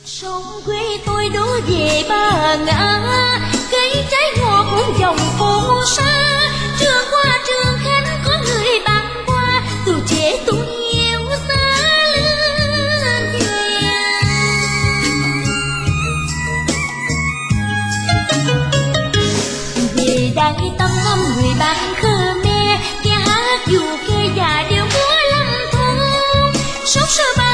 Sông quê tôi đổ về Ba Ngã, cây trái ngọt cũng dòng phố xa. Trường qua Trường Khánh có người băng qua, tuổi trẻ tôi yêu xa lên thuyền. Về đây tâm thăm người bạn Khmer, nghe hát dù kê già đều múa lâm thôn. Sóc sơ